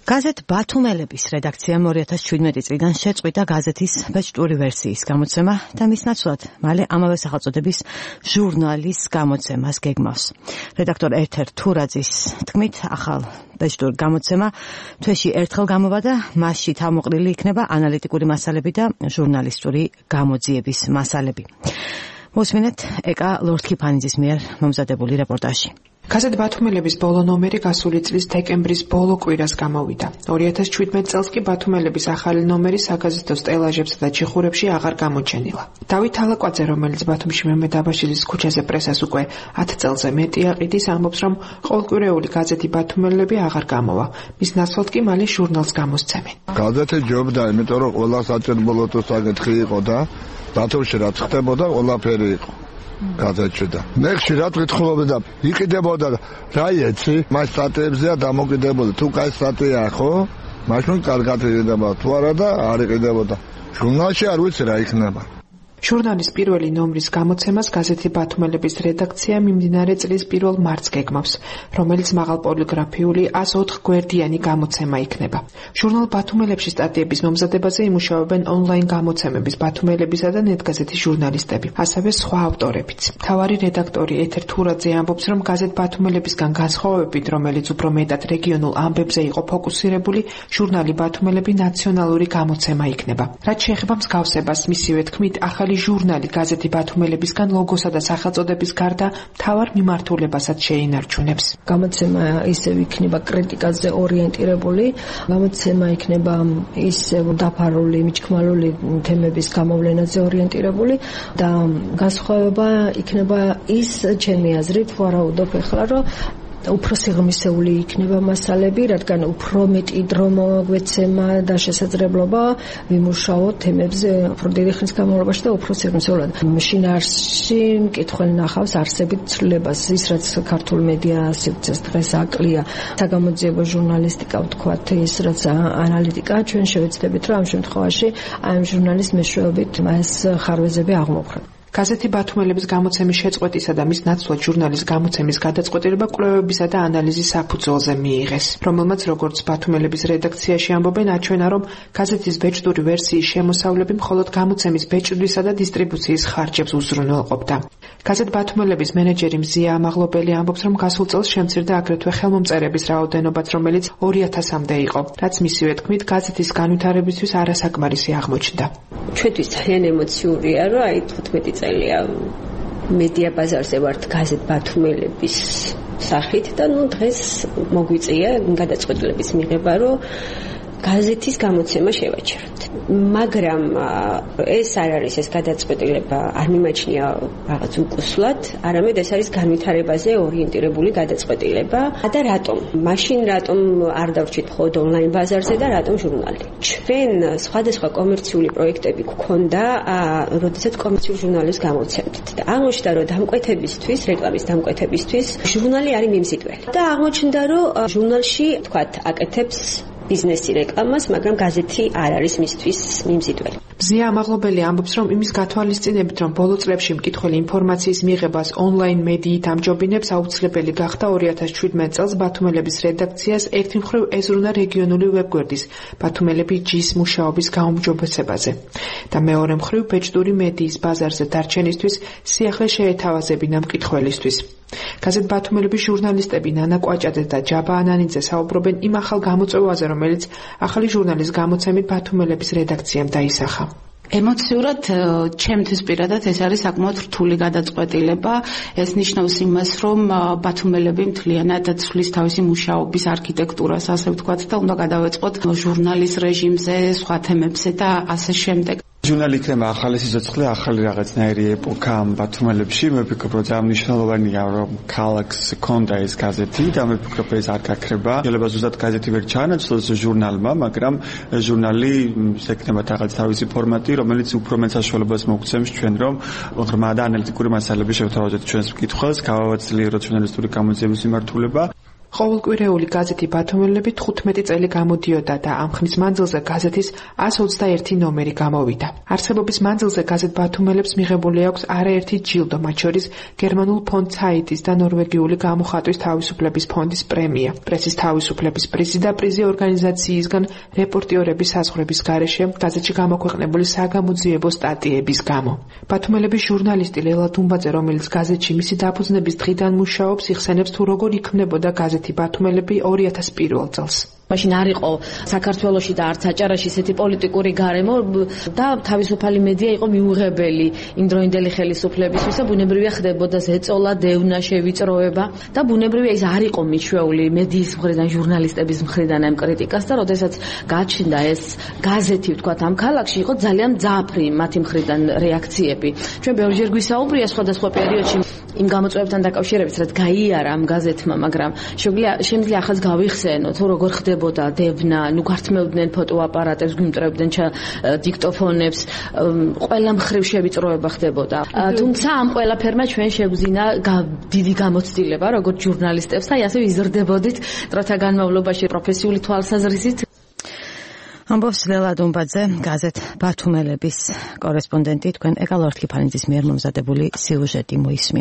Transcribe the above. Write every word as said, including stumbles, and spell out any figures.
გაზეთ ბათუმელების რედაქციამ ორი ათას შვიდმეტი წლიდან შეწყვიტა გაზეთის ბეჭდური ვერსიის გამოცემა და მის ნაცვლად მალე ამავე სახელწოდების ჟურნალის გამოცემას გეგმავს. რედაქტორ ეთერ თურაძის თქმით, ახალ ბეჭდური გამოცემა თვეში ერთხელ გამოვა და მასში თავმოყრილი იქნება ანალიტიკური მასალები და ჟურნალისტური გამოძიების მასალები. მოსმინეთ ეკა ლორთქიფანიძის მიერ მომზადებული რეპორტაჟი. გაზეთ ბათუმელების ბოლო ნომერი გასული წლის დეკემბრის ბოლო კვირას გამოვიდა. ორი ათას შვიდმეტი წელს კი ბათუმელების ახალი ნომერი საგაზეთო სტელაჟებსა და ჩიხურებში აღარ გამოჩენილა. დავით ალაკვაძე, რომელიც ბათუმში მემედ აბაშიძის ქუჩაზე პრესას უკვე ათი წელზე მეტი აყიდის, ამბობს, რომ ყოველკვირეული გაზეთი ბათუმელები აღარ გამოვა. მის ნაცვლად კი მალე ჟურნალს გამოსცემენ. გაზეთი ჯობდა, იმიტომ რომ ყველა საჭიროებო საკითხი იყო და ბათუმში რაც ხდებოდა, ყველაფერი იყო. გაზეთში და მე ხშირად ვიტყობდი და იყიდებოდა რა იცი, მას სტატიებზეა დამოკიდებული. თუ კაი სტატია ხო, მაშინ კარგად იყიდება, თუ არა და არ იყიდებოდა. ჟურნალში არ ვიცი რა იქნება. ჟურნალის პირველი ნომრის გამოცემას გაზეთი ბათუმელების რედაქცია მიმდინარე წლის პირველ მარტს გეგმავს, რომელიც მაღალპოლიგრაფიული ას ოთხ გვერდიანი გამოცემა იქნება. ჟურნალ ბათუმელებში სტატიების მომზადებაზე იმუშავებენ ონლაინ გამოცემების ბათუმელებისა და ნეტგაზეთის ჟურნალისტები, ასევე სხვა ავტორებიც. მთავარი რედაქტორი ეთერ თურაძე ამბობს, რომ გაზეთ ბათუმელებისგან განსხვავებით, რომელიც უფრო მეტად რეგიონულ ამბებზე იყო ფოკუსირებული, ჟურნალი ბათუმელები ნაციონალური გამოცემა იქნება. რაც შეეხება მსგავსებას, მისივე თქმით, ახალი ჟურნალი გაზეთი ბათუმელებისგან ლოგოსა და სახელწოდების გარდა მთავარ მიმართულებასაც შეინარჩუნებს. გამოცემა ისევ იქნება კრიტიკაზე ორიენტირებული, გამოცემა იქნება ისევ დაფარული, მიჩქმალული თემების გამოვლენაზე ორიენტირებული და განსხვავება იქნება ის, ჩემი აზრით, ვარაუდობ ახლა, რომ უფრო სიღრმისეული იქნება მასალები, რადგან უფრო მეტი დრო მოგვეცემა და შესაძლებლობა ვიმუშაოთ თემებზე უფრო დიდი ხნის განმავლობაში და უფრო სიღრმისეულად. შინაარსში მკითხველი ნახავს არსებით ცვლილებას, ის რაც ქართულ მედია სივრცეს დღეს აკლია, საგამოძიებო ჟურნალისტიკა, ვთქვათ, ის რაც ანალიტიკა, ჩვენ შევეცდებით, რომ ამ შემთხვევაში ამ ჟურნალის მეშვეობით მას ხარვეზები აღმოხვრათ. გაზეთი ბათუმელების გამოცემის შეწყვეტისა და მის ნაცვლად ჟურნალის გამოცემის გადაწყვეტილება კვლევებისა და ანალიზის საფუძველზე მიიღეს, რომელმაც როგორც ბათუმელების რედაქციაში ამბობენ, აჩვენა, რომ გაზეთის ბეჭდური ვერსიის შემოსავლები მხოლოდ გამოცემის ბეჭდვისა და დისტრიბუციის ხარჯებს უზრუნველყოფდა. გაზეთ ბათუმელების მენეჯერი მზია ამაღლობელი ამბობს, რომ გასულ წელს შემცირდა აგრეთვე ხელმომწერების რაოდენობაც, რომელიც ორი ათასამდე იყო, რაც მისივე თქმით გაზეთის განვითარებისთვის არასაკმარისი აღმოჩნდა. ჩვენთვის ძალიან ემოციურია, რომ აი თხუთმეტი წელია მედია ბაზარზე ვართ გაზეთ ბათუმელების სახით და ნუ დღეს მოგვიწია გადაწყვეტილების მიღება, რომ გაზეთის გამოცემა შევაჩეროთ. მაგრამ ეს არ არის ეს გადაწყვეტილება, არ მიმაჩნია რაღაც უკუსლად, არამედ ეს არის განვითარებაზე ორიენტირებული გადაწყვეტილება. და რატომ? მაშინ რატომ არ დავრჩით მხოლოდ ონლაინ ბაზარზე და რატომ ჟურნალი? ჩვენ სხვადასხვა კომერციული პროექტები გქონდა, როდესაც კომერციულ ჟურნალებს გამოვცემდით. და აღმოჩნდა, რომ დამკვეთებისთვის, რეკლამის დამკვეთებისთვის ჟურნალი არის მიმზიდველი. და აღმოჩნდა, რომ ჟურნალში, თქვათ, აკეთებს ბიზნესი რეკლამას, მაგრამ გაზეთი არ არის მისთვის მიმზიდველი. მზია ამაღლობელი ამბობს, რომ იმის გათვალისწინებით, რომ ბოლო წლებში მკითხველი ინფორმაციის მიღებას ონლაინ მედიით ამჯობინებს, აუცილებელი გახდა ორი ათას შვიდმეტი წელს ბათუმელების რედაქციას ერთი მხრივ ეზრუნა რეგიონული ვებგვერდის ბათუმელები ჯის მუშაობის გაუმჯობესებაზე და მეორე მხრივ ბეჭდური მედიის ბაზარზე დარჩენისთვის სიახლე შეეთავაზებინა მკითხველისთვის. გაზეთ ბათუმელების ჟურნალისტები ნანა კვაჭაძე და ჯაბა ანანიძე საუბრობენ იმ ახალ გამოწვევაზე, რომელიც ახალი ჟურნალის გამოცემით ბათუმელების რედაქციამ დაისახა. ემოციურად ჩემთვის პირადად ეს არის საკმაოდ რთული გადაწყვეტილება. ეს ნიშნავს იმას, რომ ბათუმელები მთლიანად ცვლის თავისი მუშაობის არქიტექტურას, ასე ვთქვათ, და უნდა გადავეწყოთ ჟურნალის რეჟიმზე, სხვა თემებზე და ასე შემდეგ. ჟურნალი იქნება ახალი სიცოცხლე, ახალი რაღაცნაირი ეპოქა ამ ბათუმელებში. მე ვფიქრობ, რომ ძალიან მნიშვნელოვანია, რომ ქალაქს ჰქონდა ეს გაზეთი და მე ვფიქრობ, ეს არ გაქრება. შეიძლება ზუსტად გაზეთი ვერ ჩაანაცვლოს ჟურნალმა, მაგრამ ჟურნალი შექმნება რაღაც თავისი ფორმატი, რომელიც უფრო მეტ საშუალებას მოგცემს ჩვენ, რომ ღრმა და ანალიტიკური მასალები შევთავაზოთ ჩვენს მკითხველს, გავავაცლიოთ ჟურნალისტური გამოძიების მიმართულება. ყოველკვირეული გაზეთი ბათუმელები თხუთმეტი წელი გამოდიოდა და ამ ხნის მანძილზე გაზეთის ას ოცდაერთი ნომერი გამოვიდა. არსებობის მანძილზე გაზეთ ბათუმელებს მიღებული აქვს არაერთი ჯილდო, მათ შორის გერმანულ ფონდ ცაიტის და ნორვეგიული გამოხატვის თავისუფლების ფონდის პრემია, პრესის თავისუფლების პრიზი და პრიზი ორგანიზაციისგან რეპორტიორების საზღვრების გარეშე გაზეთში გამოქვეყნებული საგამოძიებო სტატიების გამო. ბათუმელების ჟურნალისტი ლელა დუმბაძე, რომელიც გაზეთში მისი დაფუძნების დღიდან მუშაობს, იხსენებს თუ როგორ იქმნებოდა გაზეთი ბათუმელები ორი ათას პირველ წელს. მაშინ არ იყო საქართველოში და არც აჭარაში ესეთი პოლიტიკური გარემო და თავისუფალი მედია იყო მიუღებელი იმდროინდელი ხელისუფლებისთვის და ბუნებრივია ხდებოდა ზეწოლა, დევნა, შევიწროება და ბუნებრივია ის არ იყო მიჩვეული მედიის მხრიდან, ჟურნალისტების მხრიდან ამ კრიტიკას და როდესაც გაჩნდა ეს გაზეთი, ვთქვათ, ამ ქალაქში იყო ძალიან მძაფრი მათი მხრიდან რეაქციები. ჩვენ ბევრჯერ გვისაუბრია სხვადასხვა პერიოდში იმ გამოწვევებთან დაკავშირებით, რაც გაიარა ამ გაზეთმა, მაგრამ შემიძლია ახაც გავიხსენო თუ როგორ ხდებოდა დევნა, ნუ გართმევდნენ ფოტოაპარატებს, გვიმტრებდნენ დიქტოფონებს, ყველა მხრივ შევიწროება ხდებოდა. თუმცა ამ ყველაფერმა ჩვენ შეგვძინა დიდი გამოცდილება როგორც ჟურნალისტებს და ასევე იზრდებოდით დროთა განმავლობაში პროფესიული თვალსაზრისით. ამბობს ლელა დუმბაძე, გაზეთ ბათუმელების კორესპონდენტი. თქვენ ეკალო ორთქიფანიძის მიერ მომზადებული სიუჟეტი მოისმინეთ.